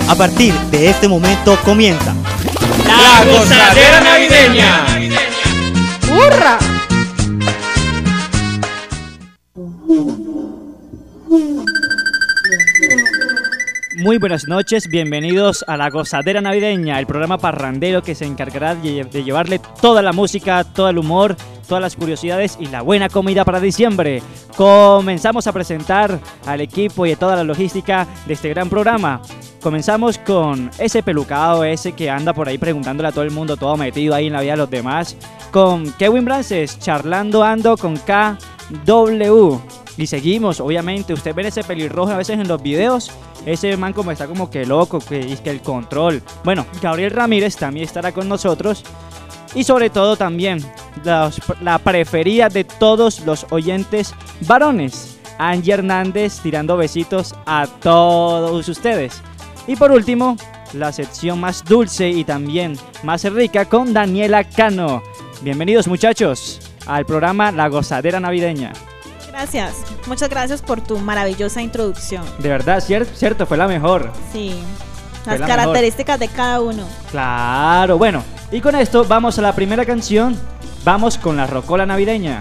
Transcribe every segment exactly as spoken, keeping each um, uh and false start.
A partir de este momento comienza La Gozadera Navideña. ¡Hurra! Muy buenas noches, bienvenidos a La Gozadera Navideña, el programa parrandero que se encargará de llevarle toda la música, todo el humor, todas las curiosidades y la buena comida para diciembre. Comenzamos a presentar al equipo y a toda la logística de este gran programa. Comenzamos con ese pelucado, ese que anda por ahí preguntándole a todo el mundo, todo metido ahí en la vida de los demás, con Kevin Brances, charlando ando con K W. Y seguimos, obviamente, usted ve ese pelirrojo a veces en los videos, ese man como está como que loco, que es que el control. Bueno, Gabriel Ramírez también estará con nosotros. Y sobre todo también los, la preferida de todos los oyentes varones, Angie Hernández, tirando besitos a todos ustedes. Y por último, la sección más dulce y también más rica con Daniela Cano. Bienvenidos muchachos al programa La Gozadera Navideña. Gracias, muchas gracias por tu maravillosa introducción. De verdad, cierto, cierto fue la mejor. Sí, Fue las la características mejor de cada uno. Claro, bueno, y con esto vamos a la primera canción. Vamos con la rocola navideña.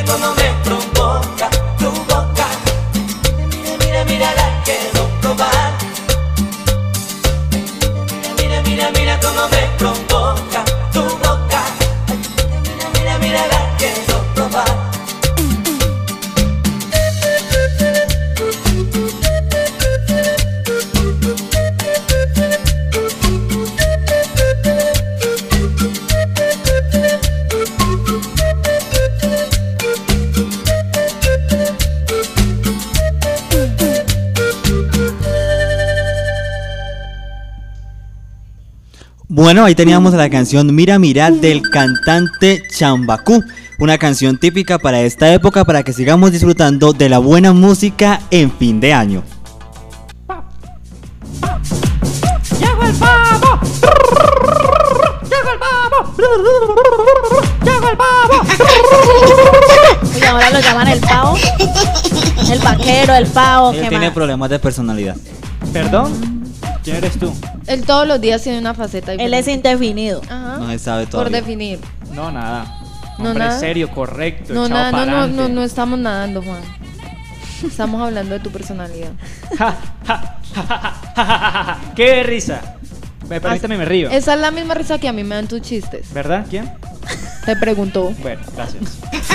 mira cómo me provoca tu boca. Mira, mira, mira, la quiero probar. Mira, mira, mira cómo me provoca tu boca. Mira, mira, mira, la quiero probar. Bueno, ahí teníamos la canción Mira Mira del cantante Chambacú, una canción típica para esta época para que sigamos disfrutando de la buena música en fin de año. ¡Llegó el pavo! ¡Llegó el pavo! ¡Llegó el pavo! Y ahora lo llaman el pavo. El vaquero, el pavo, Él ¿qué tiene más? problemas de personalidad. ¿Perdón? ¿Quién eres tú? Él todos los días tiene una faceta Él diferente. es indefinido. Ajá. No se sabe Por todavía. definir. No, nada. No, Hombre nada. serio, correcto, No, echado nada, no, no, pa'lante. no, no estamos nadando, Juan. Estamos hablando de tu personalidad. Ja, ja, ja, ja, ja, ja, ja. ¡Qué risa! Me permítame, me río. Esa es la misma risa que a mí me dan tus chistes. ¿Verdad? ¿Quién? Te preguntó. Bueno, gracias.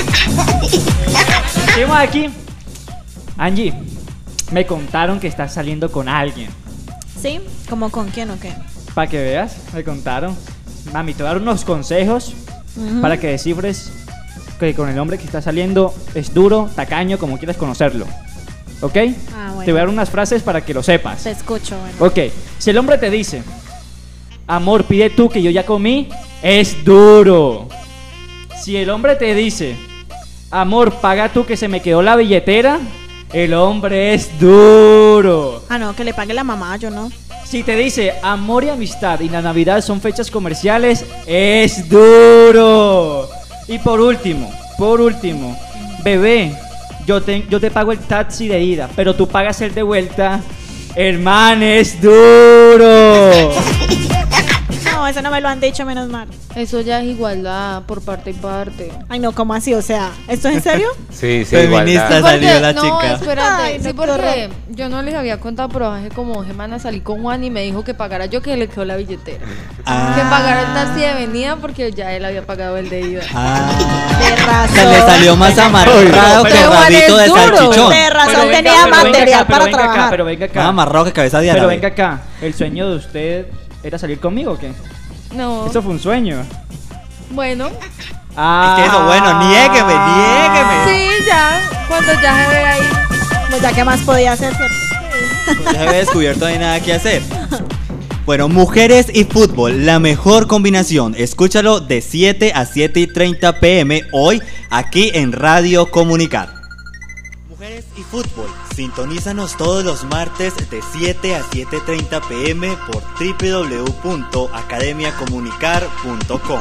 Seguimos aquí. Angie, me contaron que estás saliendo con alguien. ¿Sí? ¿Cómo con quién o qué? Para que veas, me contaron. Mami, te voy a dar unos consejos Ujú. para que descifres que con el hombre que está saliendo es duro, tacaño, como quieras conocerlo. ¿Ok? Ah, bueno. Te voy a dar unas frases para que lo sepas. Te escucho, bueno. Ok, si el hombre te dice, amor, pide tú que yo ya comí, es duro. Si el hombre te dice, amor, paga tú que se me quedó la billetera, el hombre es duro. Ah, no, que le pague la mamá, yo no. Si te dice, amor y amistad y la Navidad son fechas comerciales, es duro. Y por último, por último, bebé, yo te, yo te pago el taxi de ida, pero tú pagas el de vuelta, hermano, es duro. No, eso no me lo han dicho, menos mal. Eso ya es igualdad por parte y parte. Ay, no, ¿cómo así? O sea, ¿esto es en serio? Sí, sí, Feminista. igualdad. Salió la no, chica. espérate, Ay, no, sí, qué porque horror. yo no les había contado, pero hace como dos semanas salí con Juan y me dijo que pagara yo, que le quedó la billetera. Ah. Que pagara el taxi de venida porque ya él había pagado el de ida. Ah. De razón. Se le salió más amarrado Uy, que pero rabito de es duro. salchichón. De razón Pero venga, tenía pero venga material acá, pero para venga acá, trabajar. pero venga acá. Más amarrado que cabeza de Pero árabe. venga acá, ¿el sueño de usted era salir conmigo o qué? No. Eso fue un sueño. Bueno, Ah. Es que eso, bueno, niégueme, niégueme. sí, ya. Cuando ya se ve ahí. Pues ya, ¿qué más podía hacer? ¿Cierto? Ya se ve descubierto, no hay nada que hacer. Bueno, mujeres y fútbol, la mejor combinación. Escúchalo de siete a siete y treinta pm hoy aquí en Radio Comunicar. Mujeres y fútbol, sintonízanos todos los martes de siete a siete y treinta pm por doble u doble u doble u punto academia comunicar punto com.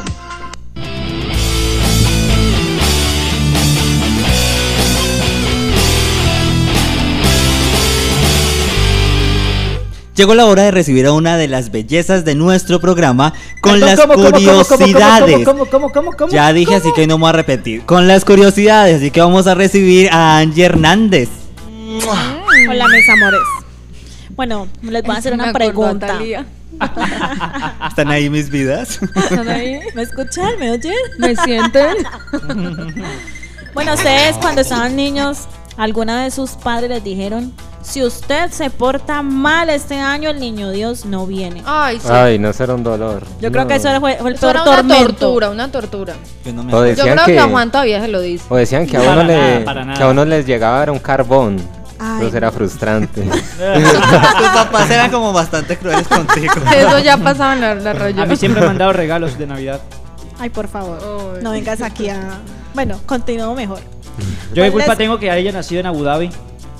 Llegó la hora de recibir a una de las bellezas de nuestro programa con Perdón, las ¿cómo, cómo, cómo, cómo, cómo, curiosidades. ¿Cómo, cómo, cómo, cómo? Ya dije, así que no me voy a repetir. Con las curiosidades, así que vamos a recibir a Angie Hernández. Hola, mis amores. Bueno, les voy a hacer Me una acordó a pregunta. Thalía. ¿Están ahí mis vidas? ¿Están ahí? ¿Me escuchan? ¿Me oyen? ¿Me sienten? Bueno, ustedes cuando estaban niños, ¿alguna de sus padres les dijeron, si usted se porta mal este año, el niño Dios no viene? Ay, sí. Ay, no será un dolor. Yo creo No. que eso fue, fue el Eso peor era una tormento. tortura, una tortura. Yo no me O acuerdo. Yo Decían creo que, que- a Juan todavía se lo dice. O decían que a Para uno nada, le para nada. que a uno les llegaba a dar un carbón. Ay, Eso era frustrante. Tus papás eran como bastante crueles contigo. Eso ya pasaba en la, la rollo. A mí siempre me han dado regalos de Navidad. Ay, por favor, Ay. no vengas aquí a... Bueno, continúo mejor. Yo qué culpa les- tengo que haya nacido en Abu Dhabi,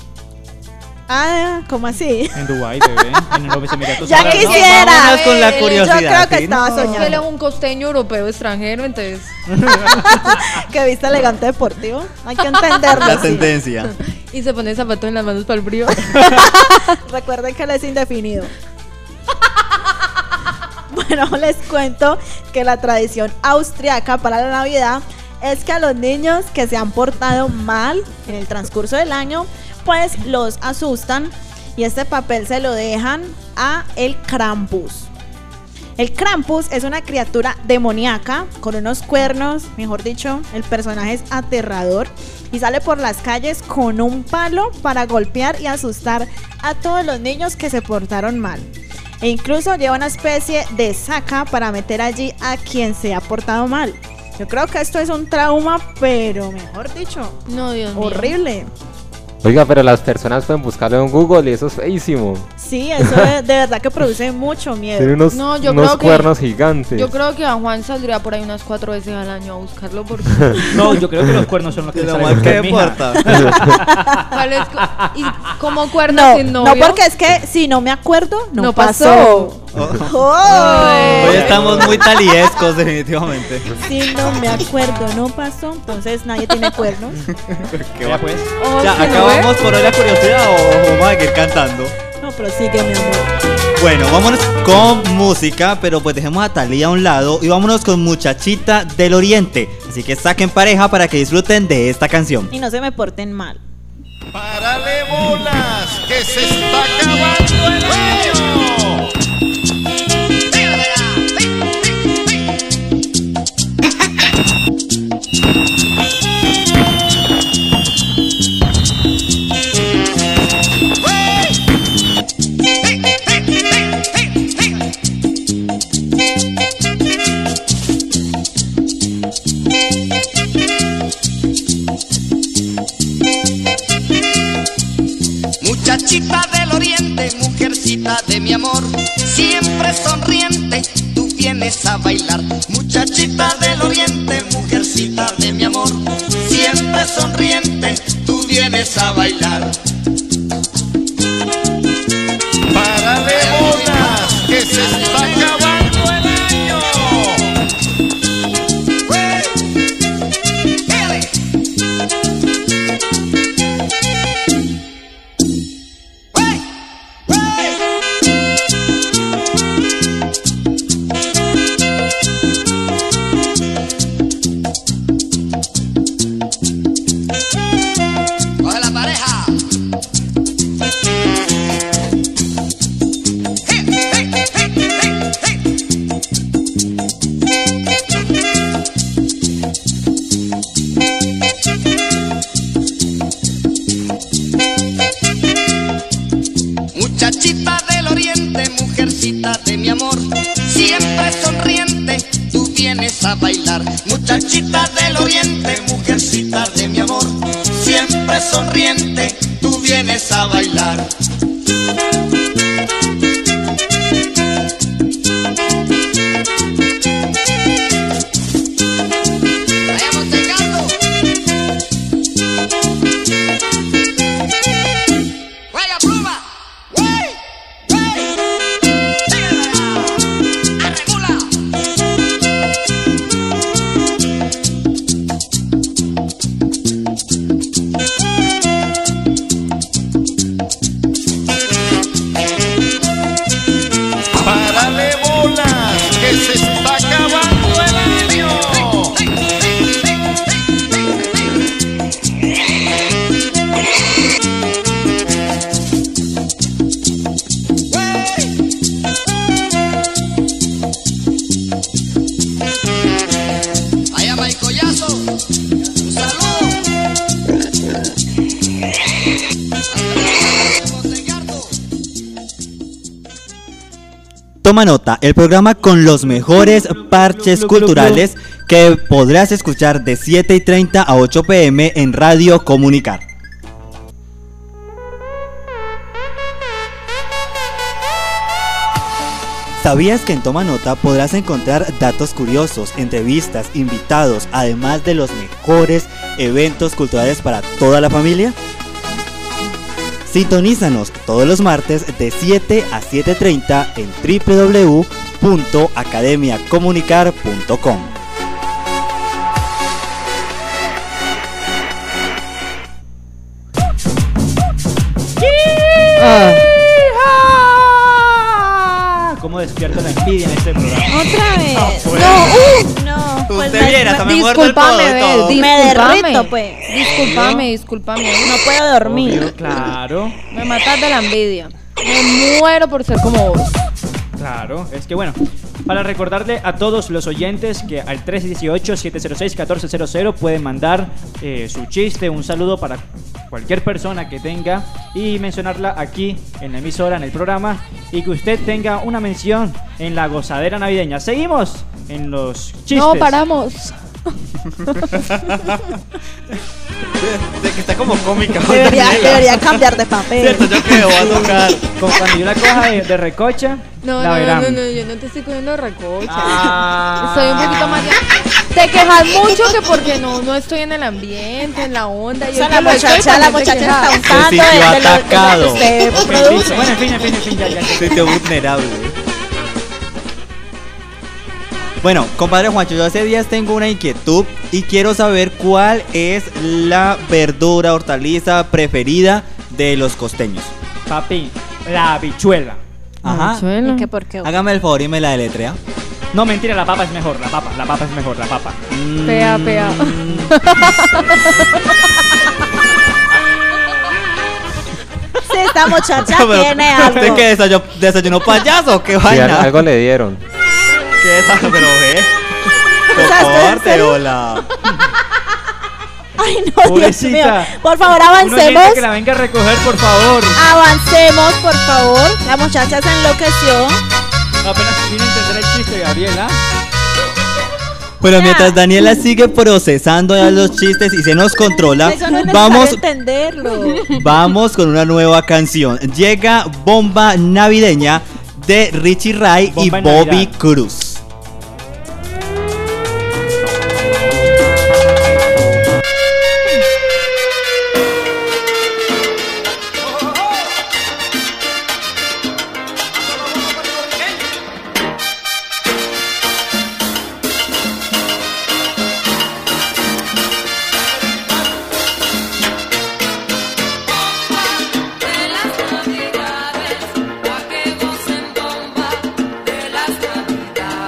Ah, ¿cómo así? en Dubái, bebé, en los Emiratos Ya Árabes. quisiera. Vámonos con la Yo curiosidad. Yo creo que ¿sí? estaba Él es soñando. un costeño europeo extranjero, entonces. Que viste elegante deportivo. Hay que entenderlo. La sí. tendencia. Y se pone zapatos en las manos para el frío. Recuerden que él es indefinido. Bueno, les cuento que la tradición austriaca para la Navidad es que a los niños que se han portado mal en el transcurso del año, pues los asustan y este papel se lo dejan a el Krampus. El Krampus es una criatura demoníaca con unos cuernos, mejor dicho, el personaje es aterrador y sale por las calles con un palo para golpear y asustar a todos los niños que se portaron mal. E incluso lleva una especie de saca para meter allí a quien se ha portado mal. Yo creo que esto es un trauma, pero mejor dicho, No, Dios mío. horrible. Oiga, pero las personas pueden buscarlo en Google y eso es feísimo. Sí, eso de, de verdad que produce mucho Tiene miedo. unos, No, yo unos creo que- cuernos gigantes. Yo creo que a Juan saldría por ahí unas cuatro veces al año a buscarlo porque... No, yo creo que los cuernos son los que De te lo salen mal que usted, mija. importa. ¿Cuál es co- ¿Y cómo cuerno No, sin no, novio? porque es que si no me acuerdo, no, No pasó. pasó. Oh. Hoy estamos muy taliescos, definitivamente. Si no me acuerdo, no pasó. Entonces nadie tiene cuernos. Qué Ya va- pues. Oh, Ya, ¿que no acabamos ve? por hoy la curiosidad o vamos a seguir cantando. No, pero sigue, mi amor. Bueno, vámonos con música, pero pues dejemos a Thalía a un lado y vámonos con Muchachita del Oriente. Así que saquen pareja para que disfruten de esta canción. Y no se me porten mal. ¡Párale bolas! ¡Que se está acabando el año! Muchachita del oriente, mujercita de mi amor, siempre sonriente, tú vienes a bailar. Muchachita del oriente, mujercita de mi amor, siempre sonriente, tú vienes a bailar. ¡Párale bolas! ¡Que se está acabando el año! ¡Pégale! ¡Wey! ¡Wey! ¡Coge la pareja! ¡Hey, hey, hey, hey, hey! Muchachita del oriente, mujercita de mi amor, siempre sonriente, tú vienes a bailar. Muchachita del oriente, mujercita de mi amor, siempre sonriente, tú vienes a bailar. Vayamos llegando. ¡Juega pluma! ¡Wey! ¡Wey! ¡Tírala! ¡Arregula! ¡Párale bolas! ¡Que se está acabando el año! Allá va el collazo. Un saludo. Toma nota, el programa con los mejores parches culturales que podrás escuchar de siete y treinta a ocho pm en Radio Comunicar. ¿Sabías que en Toma Nota podrás encontrar datos curiosos, entrevistas, invitados, además de los mejores eventos culturales para toda la familia? Sintonízanos todos los martes de siete a siete y treinta en w w w punto academia comunicar punto com. ¿Cómo despierta la envidia en este programa? Otra vez. No, pues. No, uh, no. Pues Usted me- viera, hasta me- me muerto el codo discúlpame, y ve, todo. di- Me Discúlpame. derrito, pues. Discúlpame, discúlpame. No puedo dormir. Obvio, claro, Me matas de la envidia. Me muero por ser como vos. claro. Es que bueno, para recordarle a todos los oyentes que al tres uno ocho, siete cero seis, uno cuatro cero cero pueden mandar eh, su chiste, un saludo para cualquier persona que tenga y mencionarla aquí en la emisora, en el programa, y que usted tenga una mención en la gozadera navideña. Seguimos en los chistes. No, paramos. De que está como cómica. Debería, Daniela. debería cambiar de papel. Cierto, yo que voy a tocar. Como cuando yo la coja de, de recocha, No, la no, verán. no, no, yo no te estoy cogiendo recocha. Ah. Soy un poquito más. Te quejas mucho que porque no, no estoy en el ambiente, en la onda. O sea, Yo la que lo estoy, muchacha, la también te muchacha quejas. está usando sintió de, de lo- de lo atacado. que usted Ok, produce. listo. Bueno, en fin, en fin, en fin, ya, ya, ya. Se sintió vulnerable. Bueno, compadre Juancho, yo hace días tengo una inquietud y quiero saber cuál es la verdura, hortaliza preferida de los costeños. Papi, la habichuela. Ajá. Habichuela. ¿Y qué por qué? Hágame el favor y me la deletrea. No, mentira, la papa es mejor, la papa, la papa es mejor, la papa. Pea, pea. Sí, esta muchacha Pero, tiene ¿usted algo. qué desayunó, desayunó payaso? ¿Qué Sí, vaina? al- algo le dieron. ¿Qué desayunó? Pero ve. O sea, ¿usted en Soporte, serio? hola. Ay, no, Dios Pobrecita. mío. Por favor, Un oyente avancemos. que la venga a recoger, por favor. Avancemos, por favor. La muchacha se enloqueció. Apenas viene a entender el chiste, Gabriela. Bueno, Ya. mientras Daniela sigue procesando ya los chistes y se nos controla, Eso no es necesario vamos, entenderlo. vamos con una nueva canción. Llega Bomba Navideña de Richie Ray y Bomba en Bobby Navidad. Cruz. De las navidades, pa' que gocen bomba. De las navidades.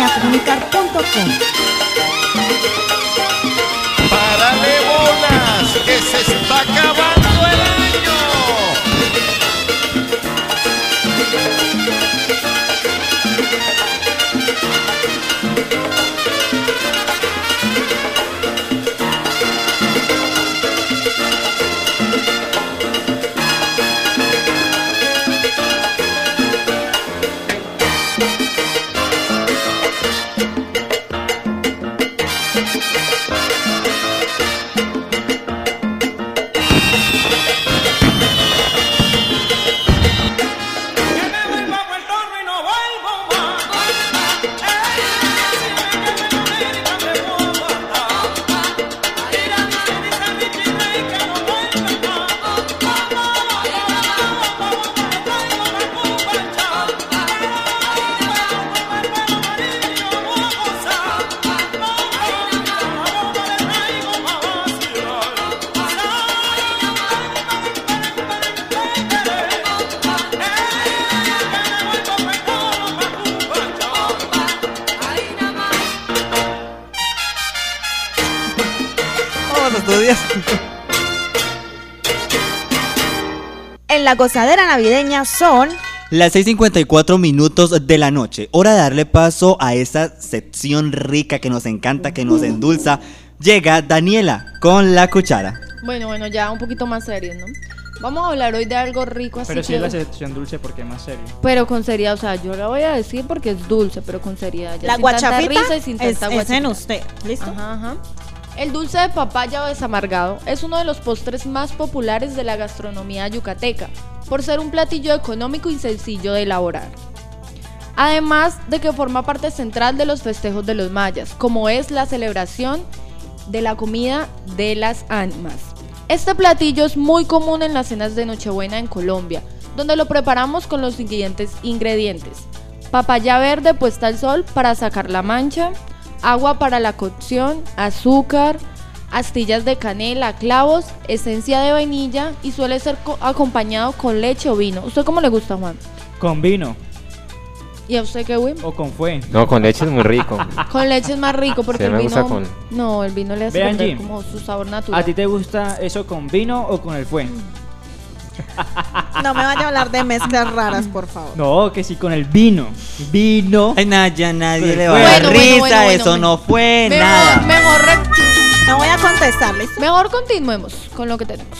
comunicar punto com. ¡Párale bolas! ¡Que se está acabando el año! En la gozadera navideña son las seis cincuenta y cuatro minutos de la noche. Hora de darle paso a esa sección rica que nos encanta, que nos endulza. Llega Daniela con la cuchara. Bueno, bueno, ya un poquito más serio, ¿no? Vamos a hablar hoy de algo rico, así Pero si que... es la sección dulce, porque es más serio. Pero con seriedad, o sea, yo la voy a decir porque es dulce, pero con seriedad. Ya la sin guachafita, tanta risa y sin es, tanta es en guachafita. usted, ¿listo? Ajá, ajá. El dulce de papaya o desamargado es uno de los postres más populares de la gastronomía yucateca, por ser un platillo económico y sencillo de elaborar. Además de que forma parte central de los festejos de los mayas, como es la celebración de la comida de las ánimas. Este platillo es muy común en las cenas de Nochebuena en Colombia, donde lo preparamos con los siguientes ingredientes: papaya verde puesta al sol para sacar la mancha, agua para la cocción, azúcar, astillas de canela, clavos, esencia de vainilla y suele ser co- acompañado con leche o vino. ¿Usted cómo le gusta, Juan? Con vino ¿Y a usted qué, Wim? o con fue. No, con leche es muy rico. Con leche es más rico porque Sí, el me vino... gusta con- No, el vino le hace Ve, perder Angie, como su sabor natural. ¿A ti te gusta eso con vino o con el fue? No me vaya a hablar de mezclas raras, por favor. No, que sí, con el vino. Vino. Ay, nada, ya nadie Pero le va a dar bueno, bueno, risa, bueno, bueno, eso bueno. no fue Mejor, nada. mejor, re- No voy a contestarles. mejor continuemos con lo que tenemos.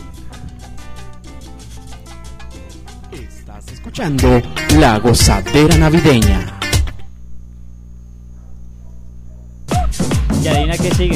Estás escuchando La Gozadera Navideña. Y adivina qué sigue.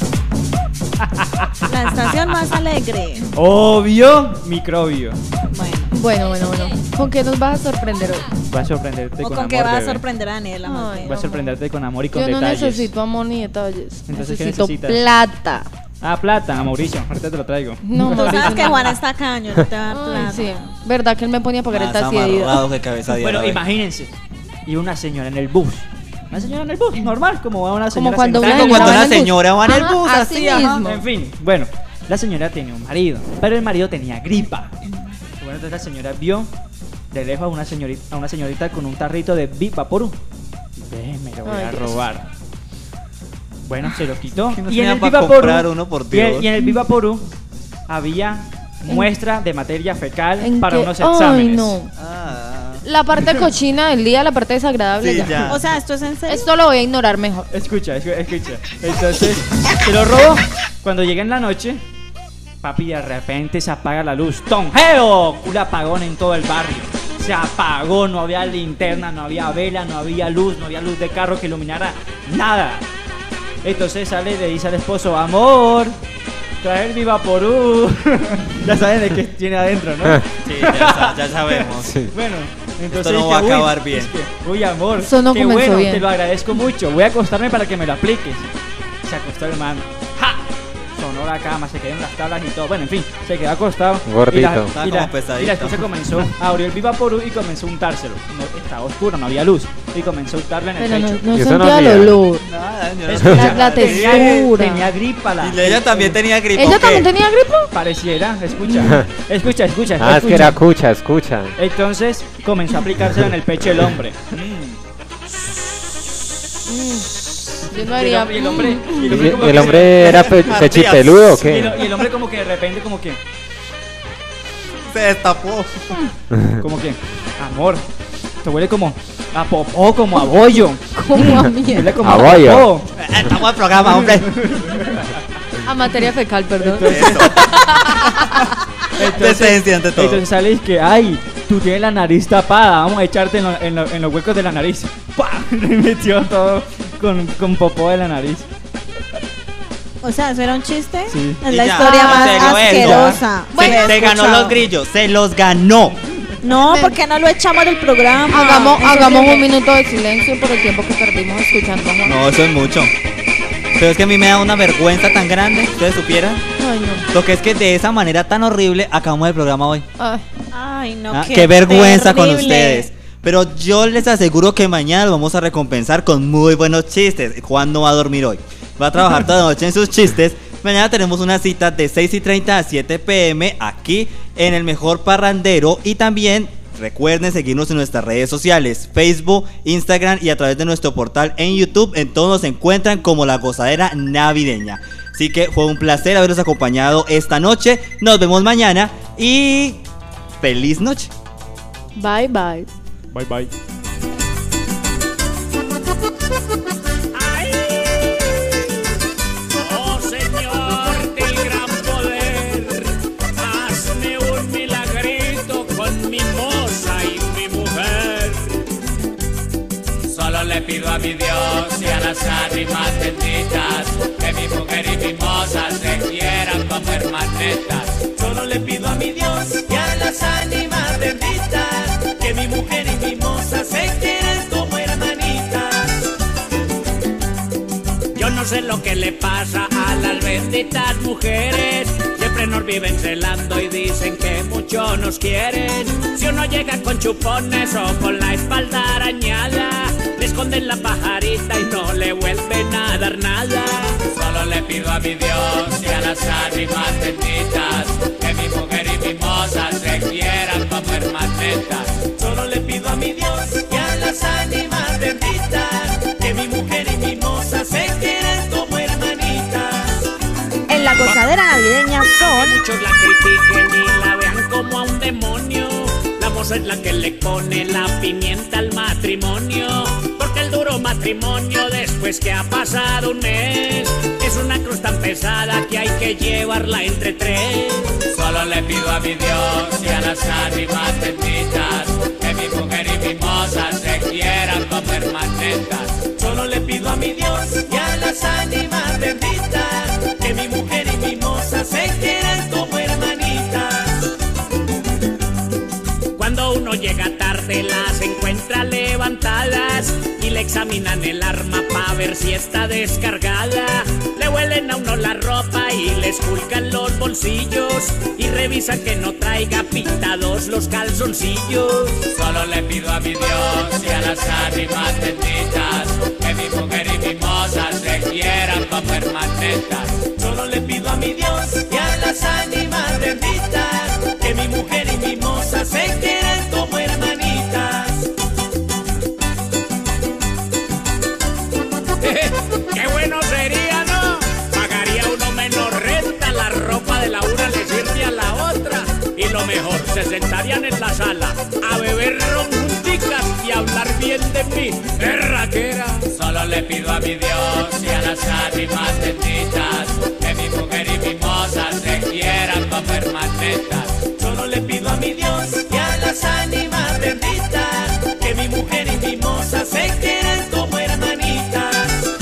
La estación más alegre. Obvio, microbio. Bueno, Bueno, bueno, bueno. ¿Con qué nos vas a sorprender hoy? Va a sorprenderte o con, con amor, qué va a bebé. sorprender a Daniela. más Ay, bien. Va a sorprenderte con amor y con Yo no detalles. necesito amor ni detalles. Entonces, ¿qué necesito necesitas? plata. Ah, plata, a Mauricio. Ahorita te lo traigo. No, Tú Mauricio, sabes que no. Juan está caño, no te va a dar Ay, plata. sí. ¿Verdad que él me ponía a pagar el Más taxi de ida? amarrado que cabeza de Bueno, árabe. imagínense. Y una señora en el bus. Una señora en el bus, normal, como va una señora cuando sentada. una Como cuando señora una va en el bus. señora va en el Ajá, bus, así así, ajá. mismo. En fin, bueno, la señora tenía un marido, pero el marido tenía gripa. Bueno, entonces la señora vio de lejos a una señorita, a una señorita con un tarrito de Vivaporú. Ve, me lo voy Ay, a Dios. robar. Bueno, se lo quitó. Que no Y en tenía el pa' Vivaporú, comprar uno, por y, el- Dios. y en el Vivaporú había muestra de materia fecal ¿En para qué? unos Ay, exámenes. no. Ah, La parte cochina del día, la parte desagradable. Sí, ya. ya. O sea, esto es en serio. Esto lo voy a ignorar mejor. Escucha, escu- escucha. Entonces, se lo robó. Cuando llega en la noche, papi, de repente se apaga la luz. ¡Tonjeo! Un apagón en todo el barrio. Se apagó, no había linterna, no había vela, no había luz, no había luz de carro que iluminara nada. Entonces sale y le dice al esposo, amor, trae el Vivaporú. Ya saben de qué tiene adentro, ¿no? sí, ya, sa- ya sabemos. Sí. Bueno, entonces Esto no dije, va a "Uy, acabar bien". es que, uy, amor, Eso no qué comenzó bueno, bien. te lo agradezco mucho. Voy a acostarme para que me lo apliques. Se acostó el hermano. ¡Ja! Sonó la cama, se quedaron las tablas y todo. Bueno, en fin, se quedó acostado. Gordito. Y la, Estaba y la- como pesadito. y la esposa comenzó, abrió el Vivaporú y comenzó a untárselo. No, estaba oscuro, no había luz. Y comenzó a untarle en el Pero no, pecho. no Y eso no sentía el olvida. olor. Nada, yo no Escucha, La- la tenía, textura. tenía gripa la. Y ella también tenía gripa. ¿Ella ¿o qué? también tenía gripa? Pareciera, escucha. Escucha, escucha. Ah, es que escucha. era escucha, escucha. Entonces comenzó a aplicárselo en el pecho el hombre. Yo no Y haría. el, y el hombre, y el ¿Y hombre como el que- hombre era pe pechipeludo o y, lo- qué? y el hombre como que de repente como que, Se destapó. como que, amor, te huele como a popó, como a bollo. Como a mierda. Huele como A a bollo. popó. Estamos en programa, hombre. A materia fecal, perdón. Eso. Decencia ante todo. Entonces sale y que, ay, tú tienes la nariz tapada, vamos a echarte en, lo- en lo- en los huecos de la nariz. ¡Pah! Le metió todo con, con popó de la nariz. O sea, ¿eso era un chiste? Sí. Es Y la ya. historia Ah, más ¿en serio eso? asquerosa. Se, que he se ganó escuchado. los grillos, se los ganó. No, porque no lo echamos del programa. Hagamos, Eso hagamos es un minuto de silencio por el tiempo que perdimos escuchando a Juan. No, eso es mucho. Pero es que a mí me da una vergüenza tan grande, ustedes supieran. Ay, no. Lo que es que de esa manera tan horrible acabamos el programa hoy. Ay. Ay, no, Ah, qué, qué vergüenza con terrible. ustedes. Pero yo les aseguro que mañana lo vamos a recompensar con muy buenos chistes. Juan no va a dormir hoy. Va a trabajar toda la noche en sus chistes. Mañana tenemos una cita de seis y treinta a siete pm aquí en el Mejor Parrandero. Y también recuerden seguirnos en nuestras redes sociales, Facebook, Instagram y a través de nuestro portal en YouTube. En todos nos encuentran como La Gozadera Navideña. Así que fue un placer haberlos acompañado esta noche. Nos vemos mañana y feliz noche. Bye, bye. Bye bye. Oh Señor del gran poder, hazme un milagrito con mi moza y mi mujer. Solo le pido a mi Dios y a las ánimas benditas que mi mujer y mi moza se quieran como hermanetas. Solo le pido a mi Dios y a las ánimas benditas que mi mujer y mi moza se quieran como hermanitas. Yo no sé lo que le pasa a las benditas mujeres. Siempre nos viven celando y dicen que mucho nos quieren. Si uno llega con chupones o con la espalda arañada, le esconden la pajarita y no le vuelven a dar nada. Solo le pido a mi Dios y a las ánimas benditas que mi mujer y mi moza se quieran como hermanetas. Solo le pido a mi Dios y a las ánimas benditas que mi mujer y mi moza se quieran como hermanitas. En la gozadera navideña son Muchos la critiquen y la vean como a un demonio. La moza es la que le pone la pimienta al matrimonio, porque el duro matrimonio después que ha pasado un mes es una cruz tan pesada que hay que llevarla entre tres. Solo le pido a mi Dios y a las ánimas benditas que mi mujer y mi moza se quieran como hermanetas. Solo le pido a mi Dios y a las ánimas benditas que mi mujer y mi moza se quieran como hermanitas. Cuando uno llega tarde las encuentra levantadas y le examinan el arma pa' ver si está descargada. Le huelen a uno la ropa y le esculcan los bolsillos y revisan que no traiga pintados los calzoncillos. Solo le pido a mi Dios y a las ánimas benditas que mi mujer y mi moza se quieran como hermanetas. Solo le pido a mi Dios y a las ánimas benditas que mi mujer y mi moza se quieran como hermanitas. ¡Qué bueno sería, no! Pagaría uno menos renta, la ropa de la una le sirve a la otra. Y lo mejor, se sentarían en la sala a beber ron junticas y a hablar bien de mí, berraquera. Solo le pido a mi Dios y a las ánimas benditas que mi mujer y mi moza se quieran como hermanetas. Solo le pido a mi Dios y a las ánimas benditas que mi mujer y mi moza se quieran como hermanitas.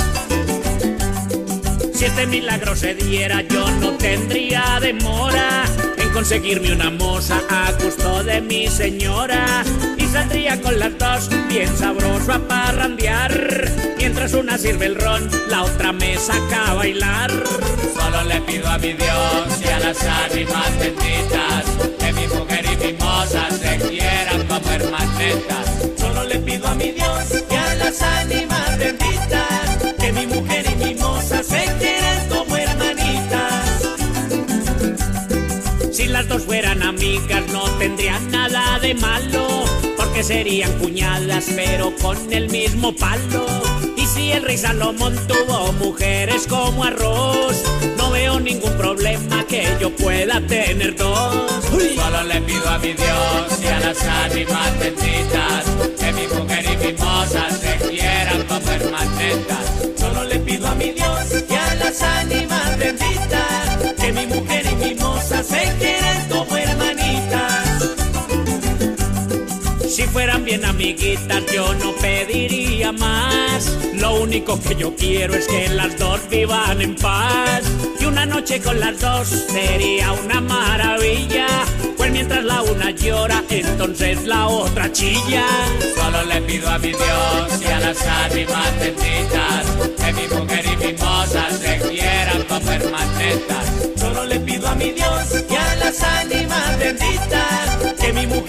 Si este milagro se diera, yo no tendría demora en conseguirme una moza a gusto de mi señora. Y saldría con las dos bien sabroso a parrandear. Mientras una sirve el ron, la otra me saca a bailar. Solo le pido a mi Dios y a las ánimas benditas que mi mujer y mi moza se quieran como hermanetas. Solo le pido a mi Dios y a las ánimas benditas que mi mujer y mi moza se quieran como hermanitas. Si las dos fueran amigas no tendrían nada de malo, porque serían cuñadas pero con el mismo palo. Y si el rey Salomón tuvo mujeres como arroz, no veo ningún problema que yo pueda tener dos. Uy. Solo le pido a mi Dios y a las ánimas benditas que mi mujer y mi moza se quieran como hermanitas. Solo le pido a mi Dios y a las ánimas benditas que mi mujer y mi moza se quieran como hermanitas. Si fueran bien amiguitas yo no pediría más. Lo único que yo quiero es que las dos vivan en paz. Y una noche con las dos sería una maravilla, pues mientras la una llora entonces la otra chilla. Solo le pido a mi Dios y a las ánimas benditas que mi mujer y mi moza se quieran como hermanitas. Solo le pido a mi Dios y a las ánimas benditas que mi mujer